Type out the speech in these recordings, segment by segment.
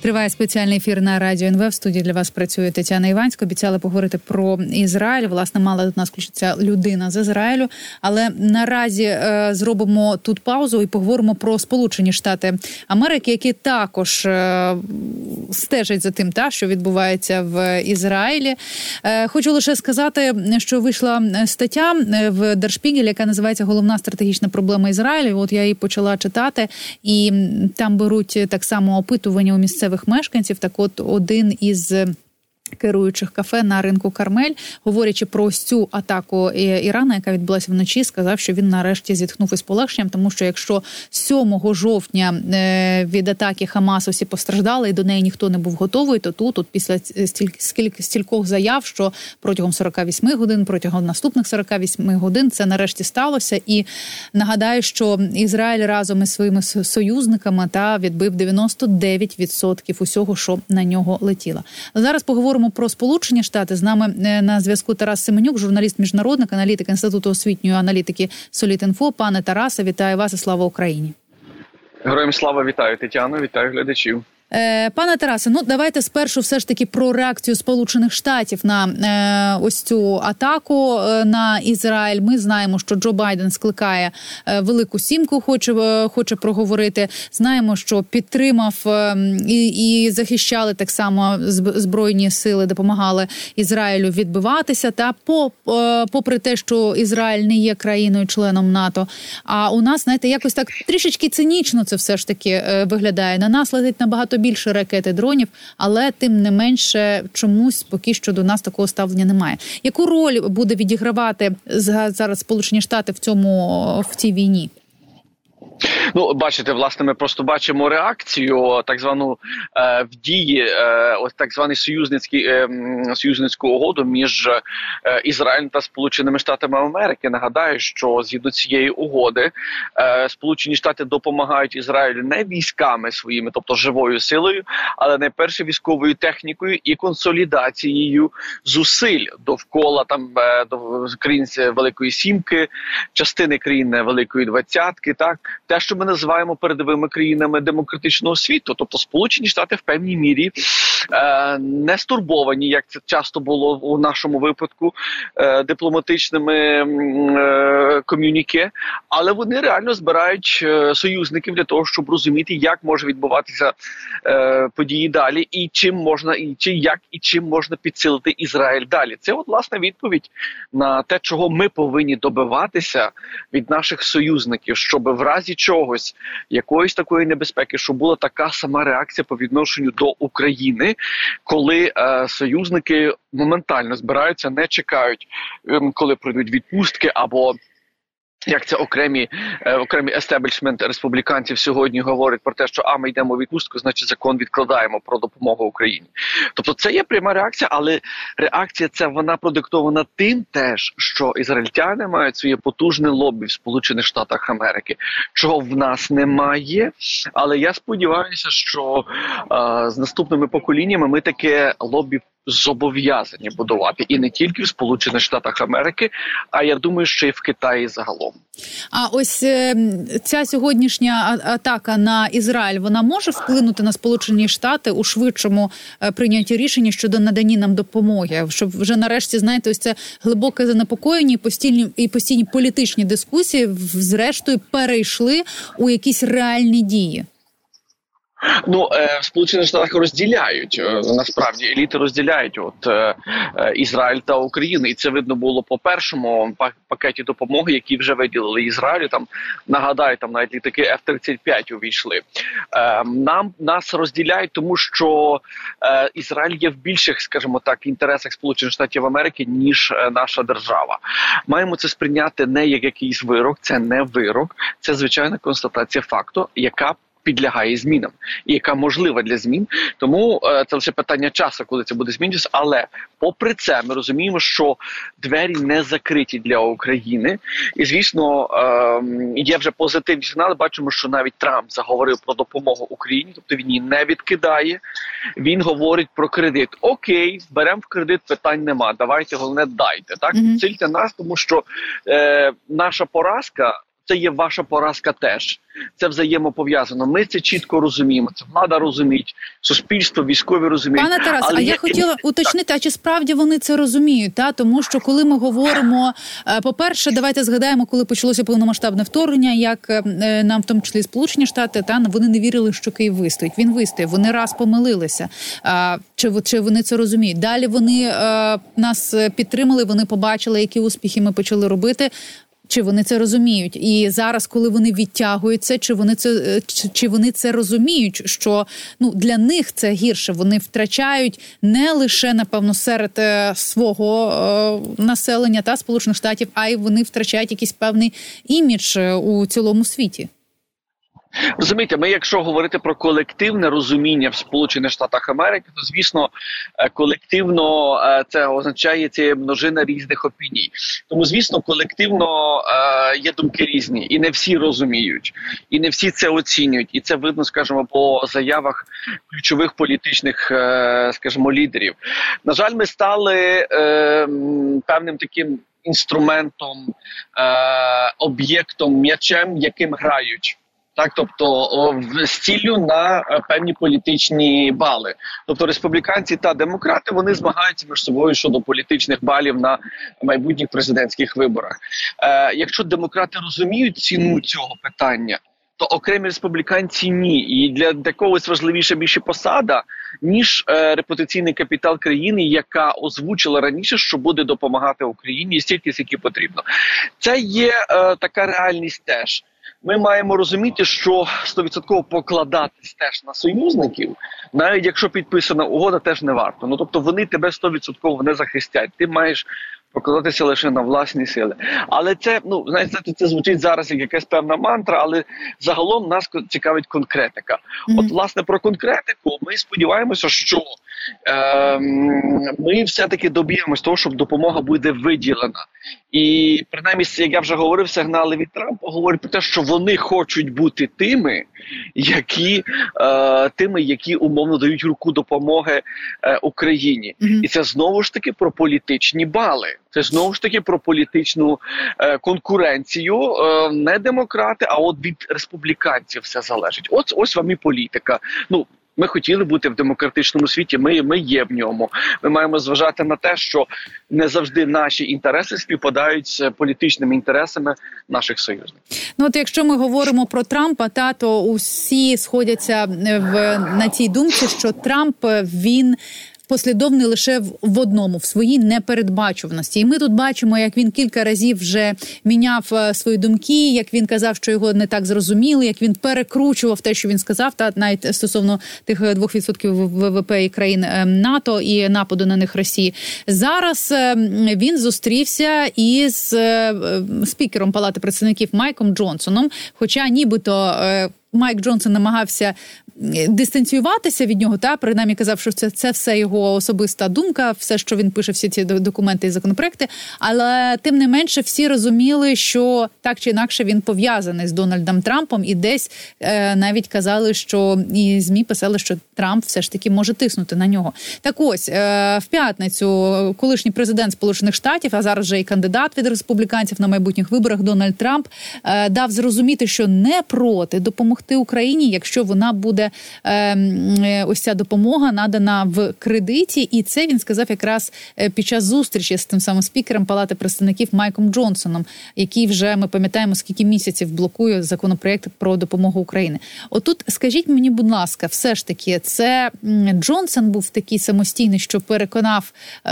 Триває спеціальний ефір на Радіо НВ. В студії для вас працює Тетяна Іванська. Обіцяла поговорити про Ізраїль. Власне, мала до нас включитися людина з Ізраїлю. Але наразі зробимо тут паузу і поговоримо про Сполучені Штати Америки, які також стежать за тим, що відбувається в Ізраїлі. Хочу лише сказати, що вийшла стаття в Der Spiegel, яка називається «Головна стратегічна проблема Ізраїлю». От я її почала читати, і там беруть так само опитування у місцевих мешканців. Так от, один із керуючих кафе на ринку Кармель, говорячи про цю атаку Ірана, яка відбулася вночі, сказав, що він нарешті зітхнув із полегшенням, тому що якщо 7 жовтня від атаки Хамасу всі постраждали і до неї ніхто не був готовий, то тут після стількох заяв, що протягом 48 годин, протягом наступних 48 годин це нарешті сталося. І нагадаю, що Ізраїль разом із своїми союзниками відбив 99% усього, що на нього летіло. Зараз поговоримо про Сполучені Штати. З нами на зв'язку Тарас Семенюк, журналіст-міжнародник, аналітик Інституту освітньої аналітики Соліт.Інфо. Пане Тарасе, вітаю вас і слава Україні. Героям слава, вітаю Тетяну, вітаю глядачів. Пане Тарасе, давайте спершу все ж таки про реакцію Сполучених Штатів на ось цю атаку на Ізраїль. Ми знаємо, що Джо Байден скликає Велику Сімку, хоче проговорити. Знаємо, що підтримав і захищали так само збройні сили, допомагали Ізраїлю відбиватися. Попри те, що Ізраїль не є країною-членом НАТО. А у нас, знаєте, якось так трішечки цинічно це все ж таки виглядає. На нас летить набагато більше ракет і дронів, але тим не менше чомусь поки що до нас такого ставлення немає. Яку роль буде відігравати зараз Сполучені Штати в цій війні? Бачите, власне, ми просто бачимо реакцію, так звану в дії, ось так званий союзницьку угоду між Ізраїлем та Сполученими Штатами Америки. Нагадаю, що згідно цієї угоди Сполучені Штати допомагають Ізраїлю не військами своїми, тобто живою силою, але найперше військовою технікою і консолідацією зусиль довкола до країн Великої Сімки, частини країн Великої Двадцятки, те, що ми називаємо передовими країнами демократичного світу. Тобто Сполучені Штати в певній мірі не стурбовані, як це часто було у нашому випадку, дипломатичними ком'юніке, але вони реально збирають союзників для того, щоб розуміти, як може відбуватися події далі, і чим можна підсилити Ізраїль далі. Це власне відповідь на те, чого ми повинні добиватися від наших союзників, щоб в разі чогось, якоїсь такої небезпеки, щоб була така сама реакція по відношенню до України, коли союзники моментально збираються, не чекають, коли пройдуть відпустки або як це окремий естеблішмент республіканців сьогодні говорить про те, що ми йдемо у відпустку, значить закон відкладаємо про допомогу Україні. Тобто це є пряма реакція, але реакція ця вона продиктована тим теж, що ізраїльтяни мають своє потужне лобі в Сполучених Штатах Америки, чого в нас немає, але я сподіваюся, що з наступними поколіннями ми таке лобі зобов'язані будувати. І не тільки в Сполучених Штатах Америки, а я думаю, що і в Китаї загалом. А ось ця сьогоднішня атака на Ізраїль, вона може вплинути на Сполучені Штати у швидшому прийнятті рішення щодо надання нам допомоги? Щоб вже нарешті, знаєте, ось це глибоке занепокоєння і постійні політичні дискусії зрештою перейшли у якісь реальні дії? В Сполучених Штатах розділяють, насправді, еліти розділяють Ізраїль та Україну. І це видно було по першому пакеті допомоги, який вже виділили Ізраїлю. Нагадаю, навіть літаки F-35 увійшли. Нас розділяють, тому що Ізраїль є в більших, скажімо так, інтересах Сполучених Штатів Америки, ніж наша держава. Маємо це сприйняти не як якийсь вирок, це не вирок, це звичайна констатація факту, яка підлягає змінам і яка можлива для змін. Тому це лише питання часу, коли це буде змінюватися. Але попри це ми розуміємо, що двері не закриті для України. І, звісно, є вже позитивні сигнали. Бачимо, що навіть Трамп заговорив про допомогу Україні, тобто він її не відкидає. Він говорить про кредит. Окей, беремо в кредит, питань нема. Давайте, головне, дайте. Так? Цільте нас, тому що наша поразка це є ваша поразка теж. Це взаємопов'язано. Ми це чітко розуміємо. Це влада розуміє, суспільство, військові розуміють. Пане Тарасе, я хотіла уточнити, а чи справді вони це розуміють? Тому що коли ми говоримо, по-перше, давайте згадаємо, коли почалося повномасштабне вторгнення, як нам, в тому числі Сполучені Штати, вони не вірили, що Київ вистоїть. Він вистояв, вони раз помилилися. Чи вони це розуміють? Далі вони нас підтримали, вони побачили, які успіхи ми почали робити. Чи вони це розуміють? І зараз, коли вони відтягуються, чи вони це розуміють, що для них це гірше? Вони втрачають не лише, напевно, серед свого населення та Сполучених Штатів, а й вони втрачають якийсь певний імідж у цілому світі. Розумієте, ми, якщо говорити про колективне розуміння в Сполучених Штатах Америки, то, звісно, колективно це означає це множина різних опіній. Тому, звісно, колективно є думки різні, і не всі розуміють, і не всі це оцінюють. І це видно, скажімо, по заявах ключових політичних, скажімо, лідерів. На жаль, ми стали певним таким інструментом, об'єктом, м'ячем, яким грають. Тобто з ціллю на певні політичні бали. Тобто республіканці та демократи, вони змагаються між собою щодо політичних балів на майбутніх президентських виборах. Якщо демократи розуміють ціну цього питання, то окремі республіканці ні. І для когось важливіша більше посада, ніж репутаційний капітал країни, яка озвучила раніше, що буде допомагати Україні стільки, скільки потрібно. Це є така реальність теж. Ми маємо розуміти, що 100% покладатись теж на союзників, навіть якщо підписана угода, теж не варто. Тобто вони тебе 100% не захистять. Ти маєш покладатися лише на власні сили. Але це, знаєте, це звучить зараз як якась певна мантра, але загалом нас цікавить конкретика. От, власне, про конкретику ми сподіваємося, що ми все-таки доб'ємось того, щоб допомога буде виділена. І, принаймні, як я вже говорив, сигнали від Трампа говорять про те, що вони хочуть бути тими, які умовно дають руку допомоги Україні. І це знову ж таки про політичні бали. Це знову ж таки про політичну конкуренцію. Не демократи, а от від республіканців все залежить. Ось вам і політика. Ми хотіли бути в демократичному світі, ми є в ньому. Ми маємо зважати на те, що не завжди наші інтереси співпадають з політичними інтересами наших союзників. От якщо ми говоримо про Трампа, то усі сходяться на цій думці, що Трамп, він послідовний лише в одному, в своїй непередбачуваності. І ми тут бачимо, як він кілька разів вже міняв свої думки, як він казав, що його не так зрозуміли, як він перекручував те, що він сказав, навіть стосовно тих 2% ВВП і країн НАТО і нападу на них Росії. Зараз він зустрівся із спікером Палати представників Майком Джонсоном, хоча нібито Майк Джонсон намагався дистанціюватися від нього, принаймні казав, що це все його особиста думка, все, що він пише, всі ці документи і законопроекти, але тим не менше всі розуміли, що так чи інакше він пов'язаний з Дональдом Трампом, і десь навіть казали, що і ЗМІ писали, що Трамп все ж таки може тиснути на нього. Так ось, в п'ятницю колишній президент Сполучених Штатів, а зараз вже і кандидат від республіканців на майбутніх виборах Дональд Трамп дав зрозуміти, що не проти допомогти Україні, якщо вона буде ось ця допомога надана в кредиті. І це він сказав якраз під час зустрічі з тим самим спікером Палати представників Майком Джонсоном, який вже, ми пам'ятаємо, скільки місяців блокує законопроект про допомогу Україні. Отут скажіть мені, будь ласка, все ж таки, це Джонсон був такий самостійний, що переконав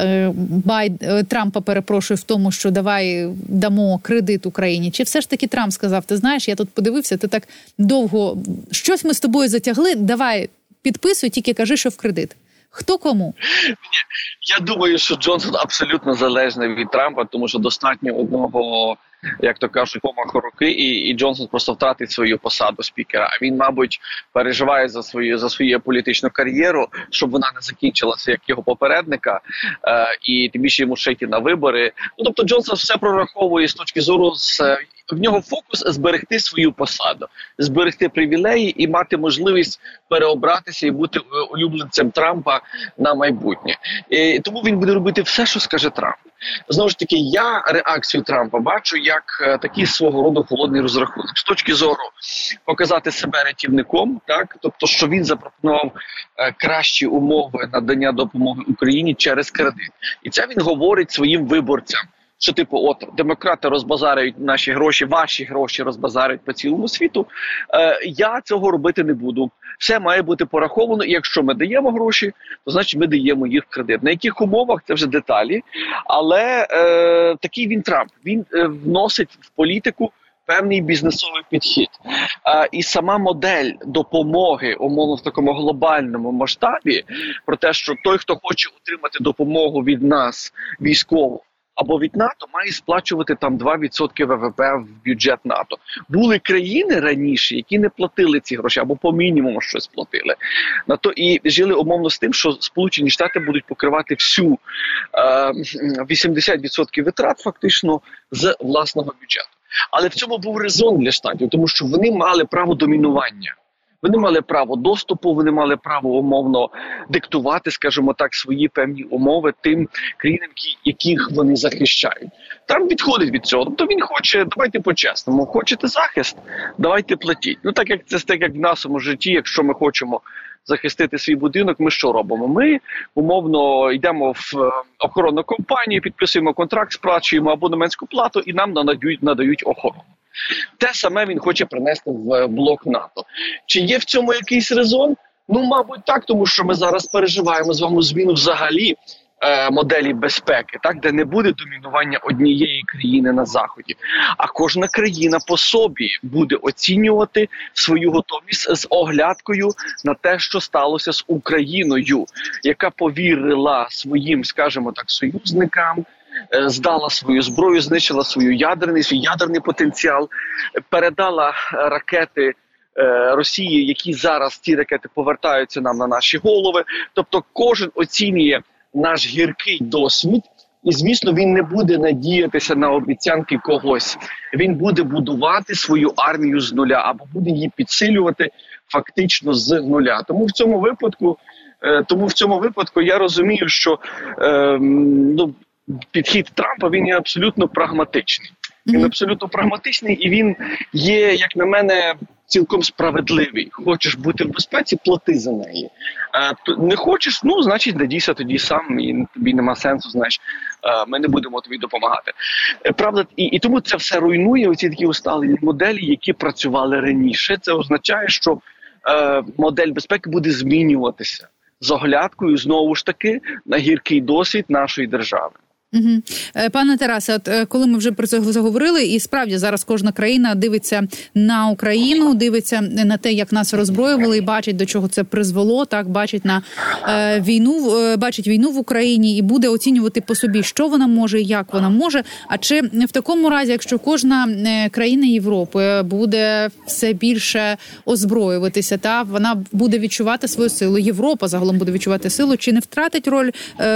Трампа, в тому, що давай дамо кредит Україні? Чи все ж таки Трамп сказав, ти знаєш, я тут подивився, ти так довго, щось ми з тобою затягли, давай підписуй, тільки кажи, що в кредит. Хто кому? Я думаю, що Джонсон абсолютно залежний від Трампа, тому що достатньо одного, як то кажуть, помаху руки, і Джонсон просто втратить свою посаду спікера. А він, мабуть, переживає за свою політичну кар'єру, щоб вона не закінчилася, як його попередника, і тим більше йому ще йти на вибори. Тобто Джонсон все прораховує з точки зору, в нього фокус зберегти свою посаду, зберегти привілеї і мати можливість переобратися і бути улюбленцем Трампа на майбутнє. Тому він буде робити все, що скаже Трамп. Знову ж таки, я реакцію Трампа бачу як такий свого роду холодний розрахунок. З точки зору показати себе рятівником, так? Тобто, що він запропонував кращі умови надання допомоги Україні через кредит. І це він говорить своїм виборцям. Що, типу, от, демократи розбазарюють наші гроші, ваші гроші розбазарюють по цілому світу, я цього робити не буду. Все має бути пораховано, і якщо ми даємо гроші, то значить ми даємо їх в кредит. На яких умовах – це вже деталі, але такий він Трамп. Він вносить в політику певний бізнесовий підхід. І сама модель допомоги, умовно в такому глобальному масштабі, про те, що той, хто хоче отримати допомогу від нас, військову, або від НАТО, має сплачувати там 2% ВВП в бюджет НАТО. Були країни раніше, які не платили ці гроші, або по мінімуму щось платили. І жили умовно з тим, що Сполучені Штати будуть покривати всю 80% витрат фактично з власного бюджету. Але в цьому був резон для Штатів, тому що вони мали право домінування. Вони мали право доступу, вони мали право умовно диктувати, скажімо так, свої певні умови тим країнам, яких вони захищають. Трамп відходить від цього. Тобто він хоче, давайте по-чесному, хочете захист, давайте платіть. Так як в нашому житті, якщо ми хочемо захистити свій будинок, ми що робимо? Ми, умовно, йдемо в охоронну компанію, підписуємо контракт, сплачуємо абонементську плату і нам надають охорону. Те саме він хоче принести в блок НАТО. Чи є в цьому якийсь резон? Мабуть, так, тому що ми зараз переживаємо з вами зміну взагалі моделі безпеки, так, де не буде домінування однієї країни на Заході. А кожна країна по собі буде оцінювати свою готовність з оглядкою на те, що сталося з Україною, яка повірила своїм, скажімо так, союзникам, здала свою зброю, знищила свій ядерний потенціал, передала ракети Росії, які зараз ці ракети повертаються нам на наші голови. Тобто кожен оцінює наш гіркий досвід, і, звісно, він не буде надіятися на обіцянки когось. Він буде будувати свою армію з нуля, або буде її підсилювати фактично з нуля. Тому в цьому випадку я розумію, що підхід Трампа, він є абсолютно прагматичний. Він абсолютно прагматичний, і він є, як на мене, цілком справедливий. Хочеш бути в безпеці – плати за неї. Не хочеш – значить, надійся тоді сам, і тобі нема сенсу, знаєш, ми не будемо тобі допомагати. Правда, і тому це все руйнує, оці такі усталені моделі, які працювали раніше. Це означає, що модель безпеки буде змінюватися з оглядкою, знову ж таки, на гіркий досвід нашої держави. Угу. Пане Тарасе, коли ми вже про це заговорили, і справді зараз кожна країна дивиться на Україну, дивиться на те, як нас роззброювали, і бачить, до чого це призвело, так, бачить війну в Україні і буде оцінювати по собі, що вона може і як вона може. А чи в такому разі, якщо кожна країна Європи буде все більше озброюватися, та вона буде відчувати свою силу, Європа загалом буде відчувати силу, чи не втратить роль,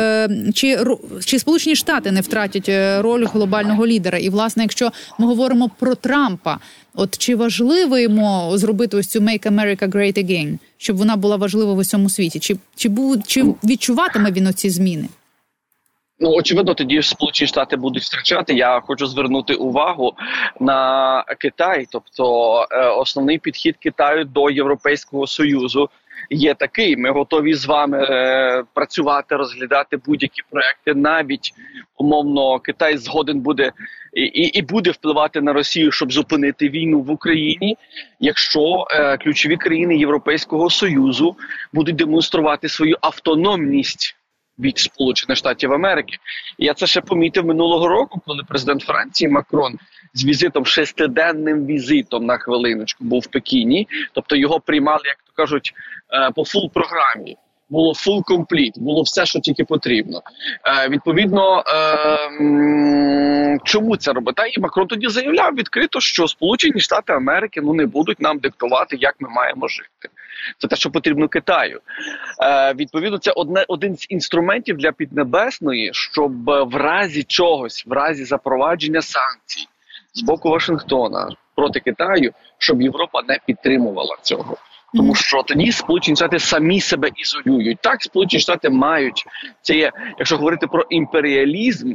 чи Сполучені Штати не втратять роль глобального лідера. І, власне, якщо ми говоримо про Трампа, чи важливо йому зробити ось цю «Make America Great Again», щоб вона була важлива в усьому світі? Чи відчуватиме він оці зміни? Очевидно, тоді Сполучені Штати будуть втрачати. Я хочу звернути увагу на Китай. Тобто основний підхід Китаю до Європейського Союзу є такий: ми готові з вами працювати, розглядати будь-які проекти. Навіть, умовно, Китай згоден буде і буде впливати на Росію, щоб зупинити війну в Україні, якщо ключові країни Європейського Союзу будуть демонструвати свою автономність від Сполучених Штатів Америки. І я це ще помітив минулого року, коли президент Франції Макрон з візитом, 6-денним візитом, на хвилиночку, був в Пекіні. Тобто його приймали, як то кажуть, по фул програмі. Було full complete, було все, що тільки потрібно. Відповідно, чому це робить? І Макрон тоді заявляв відкрито, що Сполучені Штати Америки не будуть нам диктувати, як ми маємо жити. Це те, що потрібно Китаю. Відповідно, це один з інструментів для Піднебесної, щоб в разі чогось, в разі запровадження санкцій з боку Вашингтона проти Китаю, щоб Європа не підтримувала цього. Тому що тоді Сполучені Штати самі себе ізолюють. Так, Сполучені Штати мають, це є, якщо говорити про імперіалізм,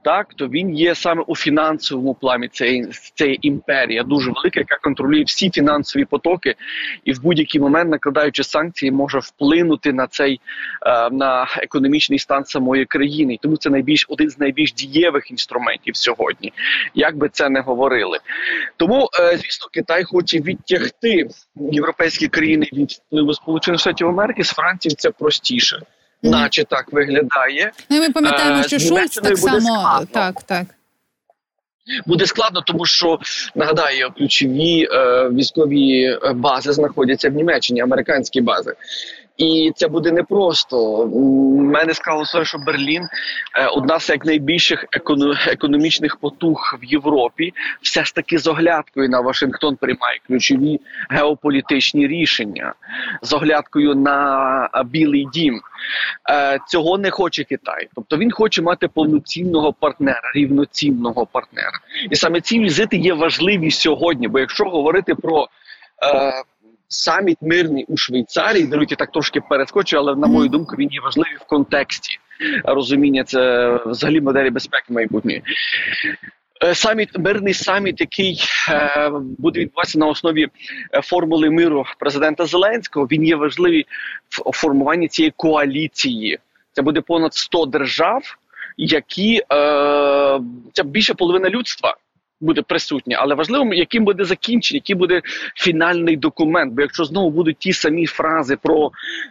так, то він є саме у фінансовому плані. Це імперія дуже велика, яка контролює всі фінансові потоки і в будь-який момент, накладаючи санкції, може вплинути на економічний стан самої країни. І тому це один з найбільш дієвих інструментів сьогодні, як би це не говорили. Тому, звісно, Китай хоче відтягти європейські країни від впливу Сполучених Штатів Америки. З Францією це простіше. Наче так виглядає. Ну, і ми пам'ятаємо, що Шольц так само... Так. Буде складно, тому що, нагадаю, ключові військові бази знаходяться в Німеччині, американські бази. І це буде непросто. Мене сказало, що Берлін одна з найбільших економічних потуг в Європі, все ж таки з оглядкою на Вашингтон приймає ключові геополітичні рішення, з оглядкою на Білий дім. Цього не хоче Китай. Тобто він хоче мати повноцінного партнера, рівноцінного партнера. І саме ці візити є важливі сьогодні, бо якщо говорити про саміт мирний у Швейцарії, даруйте, так трошки перескочу, але на мою думку він є важливий в контексті розуміння це взагалі моделі безпеки майбутньої. Мирний саміт, який буде відбуватися на основі формули миру президента Зеленського, він є важливий в формуванні цієї коаліції. Це буде понад 100 держав, які це більше половина людства буде присутня, але важливо, яким буде закінчення, який буде фінальний документ. Бо якщо знову будуть ті самі фрази про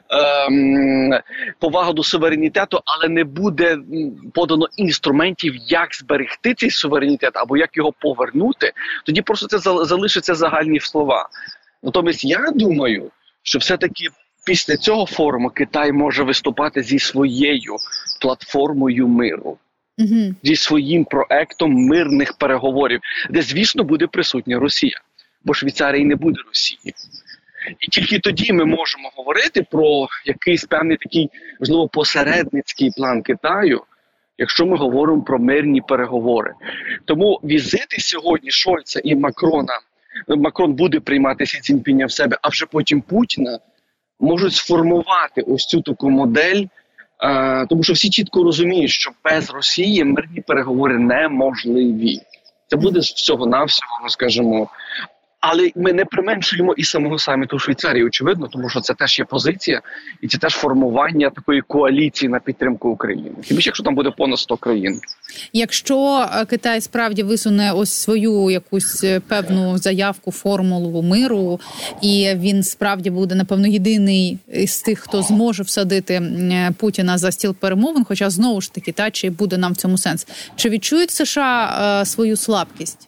повагу до суверенітету, але не буде подано інструментів, як зберегти цей суверенітет або як його повернути, тоді просто це залишаться загальні слова. Натомість я думаю, що все-таки після цього форуму Китай може виступати зі своєю платформою миру. Зі своїм проектом мирних переговорів, де, звісно, буде присутня Росія, бо Швейцарії не буде Росії. І тільки тоді ми можемо говорити про якийсь певний такий, можливо, посередницький план Китаю, якщо ми говоримо про мирні переговори. Тому візити сьогодні Шольца і Макрона, Макрон буде приймати Сі Цзіньпіня в себе, а вже потім Путіна, можуть сформувати ось цю таку модель. Тому що всі чітко розуміють, що без Росії мирні переговори неможливі. Це буде всього-навсього, скажімо. Але ми не применшуємо і самого саміту Швейцарії, очевидно, тому що це теж є позиція, і це теж формування такої коаліції на підтримку України. Тим більше, якщо там буде понад 100 країн. Якщо Китай справді висуне ось свою якусь певну заявку, формулу миру, і він справді буде, напевно, єдиний із тих, хто зможе всадити Путіна за стіл перемовин, хоча, знову ж таки, чи буде нам в цьому сенс. Чи відчують США свою слабкість?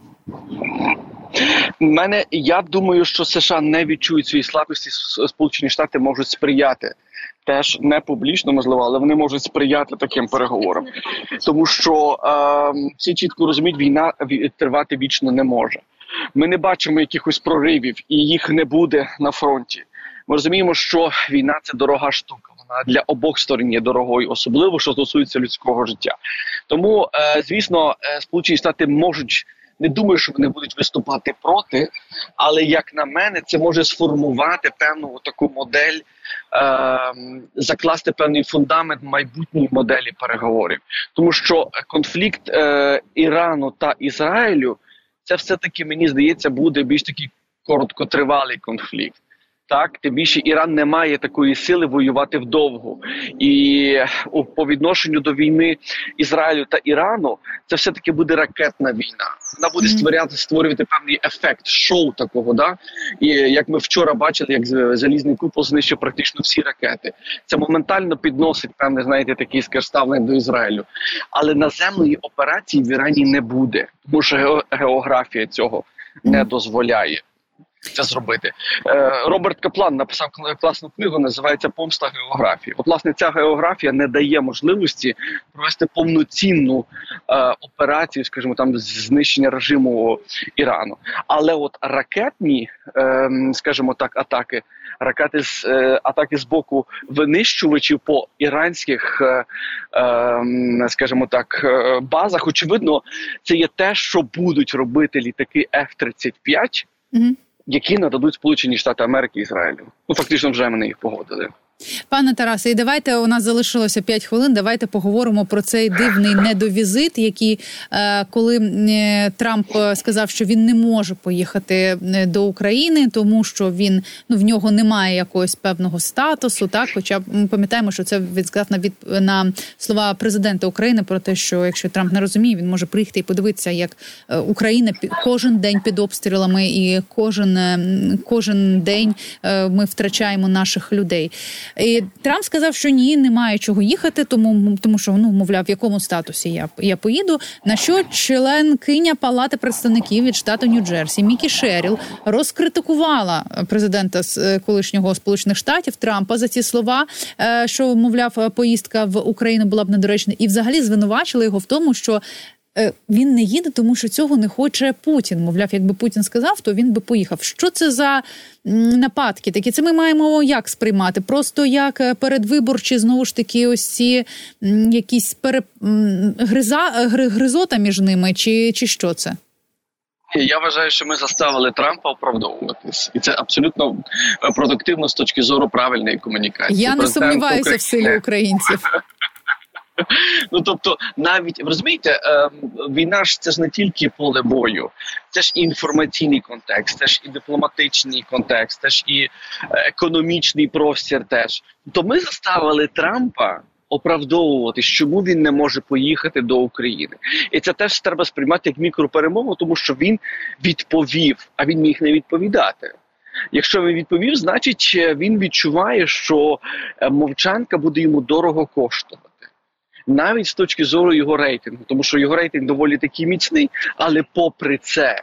Я думаю, що США не відчують свої слабкості, Сполучені Штати можуть сприяти. Теж не публічно, можливо, але вони можуть сприяти таким переговорам. Тому що всі чітко розуміють, війна тривати вічно не може. Ми не бачимо якихось проривів, і їх не буде на фронті. Ми розуміємо, що війна – це дорога штука. Вона для обох сторін є дорогою, особливо, що стосується людського життя. Тому, звісно, Сполучені Штати можуть... Не думаю, що вони будуть виступати проти, але, як на мене, це може сформувати певну таку модель, закласти певний фундамент майбутньої моделі переговорів. Тому що конфлікт Ірану та Ізраїлю, це все-таки, мені здається, буде більш такий короткотривалий конфлікт. Так, тим більше Іран не має такої сили воювати вдовго. І по відношенню до війни Ізраїлю та Ірану, це все-таки буде ракетна війна. Вона буде створювати певний ефект, шоу такого, да? І як ми вчора бачили, як залізний купол знищив практично всі ракети. Це моментально підносить певне, знаєте, таке ставлення до Ізраїлю. Але наземної операції в Ірані не буде, тому що географія цього не дозволяє це зробити. Роберт Каплан написав класну книгу, називається «Помста географії». От, власне, ця географія не дає можливості провести повноцінну операцію, скажімо, там, знищення режиму Ірану. Але от ракетні, скажімо так, атаки з боку винищувачів по іранських, скажімо так, базах, очевидно, це є те, що будуть робити літаки F-35, які нададуть Сполучені Штати Америки і Ізраїлю. Ну, фактично, вже мене їх погодили. Пане Тарасе, і давайте, у нас залишилося 5 хвилин, давайте поговоримо про цей дивний недовізит, який, коли Трамп сказав, що він не може поїхати до України, тому що в нього немає якогось певного статусу, так? Хоча ми пам'ятаємо, що це він сказав на слова президента України про те, що якщо Трамп не розуміє, він може приїхати і подивитися, як Україна кожен день під обстрілами і кожен день ми втрачаємо наших людей. І Трамп сказав, що ні, немає чого їхати, тому що, мовляв, в якому статусі я поїду. На що членкиня Палати представників від штату Нью-Джерсі Мікі Шеріл розкритикувала президента колишнього Сполучених Штатів Трампа за ці слова, що, мовляв, поїздка в Україну була б недоречна, і взагалі звинувачила його в тому, що він не їде, тому що цього не хоче Путін. Мовляв, якби Путін сказав, то він би поїхав. Що це за нападки такі? Це ми маємо як сприймати? Просто як передвиборчі, знову ж таки, ось ці якісь гризота між ними, чи що це? Я вважаю, що ми заставили Трампа оправдовуватись. І це абсолютно продуктивно з точки зору правильної комунікації. Я не сумніваюся в силі українців. Тобто, навіть, розумієте, війна ж це ж не тільки поле бою, це ж і інформаційний контекст, це ж і дипломатичний контекст, це ж і економічний простір теж. То ми заставили Трампа оправдовуватись, чому він не може поїхати до України. І це теж треба сприймати як мікроперемогу, тому що він відповів, а він міг не відповідати. Якщо він відповів, значить він відчуває, що мовчанка буде йому дорого коштувати. Навіть з точки зору його рейтингу, тому що його рейтинг доволі таки міцний, але попри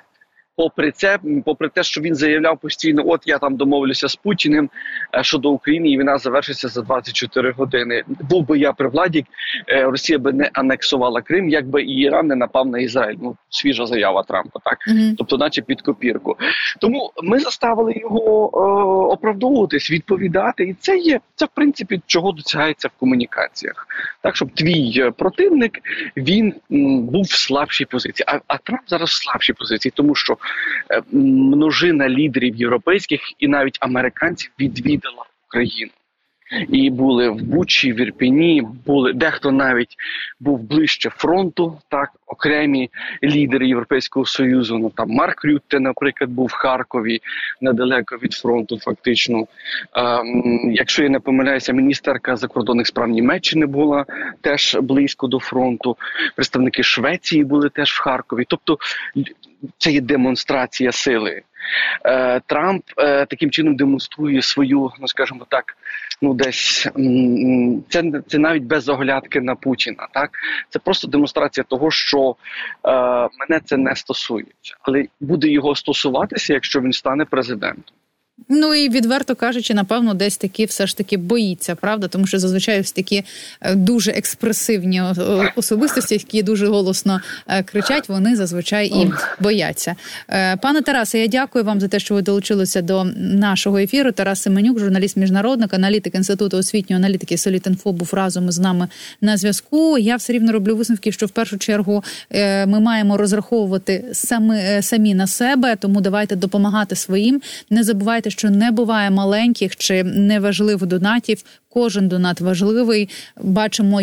те, що він заявляв постійно, от я там домовлюся з Путіним щодо України і війна завершиться за 24 години. Був би я при владі, Росія би не анексувала Крим, якби і Іран не напав на Ізраїль. Свіжа заява Трампа, так? Тобто наче під копірку. Тому ми заставили його оправдовуватись, відповідати. І це в принципі, чого досягається в комунікаціях. Так, щоб твій противник, він був в слабшій позиції. А Трамп зараз в слабшій позиції, тому що множина лідерів європейських і навіть американців відвідала Україну. І були в Бучі, в Ірпені, дехто навіть був ближче фронту, так, окремі лідери Європейського Союзу, там Марк Рютте, наприклад, був в Харкові, недалеко від фронту фактично. Якщо я не помиляюся, міністерка закордонних справ Німеччини була теж близько до фронту, представники Швеції були теж в Харкові. Тобто це є демонстрація сили. Трамп таким чином демонструє свою, скажімо так, десь це навіть без оглядки на Путіна, так? Це просто демонстрація того, що мене це не стосується, але буде його стосуватися, якщо він стане президентом. І відверто кажучи, напевно, десь таки все ж таки боїться, правда? Тому що зазвичай ось такі дуже експресивні особистості, які дуже голосно кричать, вони зазвичай і бояться. Пане Тарасе, я дякую вам за те, що ви долучилися до нашого ефіру. Тарас Семенюк, журналіст-міжнародник, аналітик Інституту освітньої аналітики Солітінфо, був разом із нами на зв'язку. Я все рівно роблю висновки, що в першу чергу ми маємо розраховувати самі на себе, тому давайте допомагати своїм. Не забувайте, що не буває маленьких чи неважливих донатів. Кожен донат важливий. Бачимо,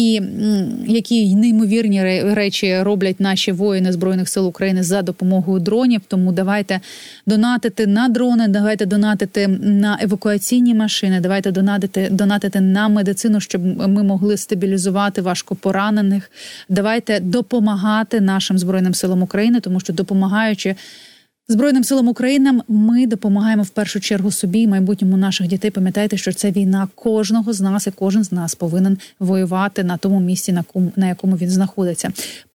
які неймовірні речі роблять наші воїни Збройних сил України за допомогою дронів. Тому давайте донатити на дрони, давайте донатити на евакуаційні машини, давайте донатити на медицину, щоб ми могли стабілізувати важкопоранених. Давайте допомагати нашим Збройним силам України, тому що допомагаючи Збройним силам України ми допомагаємо в першу чергу собі і майбутньому наших дітей. Пам'ятайте, що це війна кожного з нас, і кожен з нас повинен воювати на тому місці, на якому він знаходиться.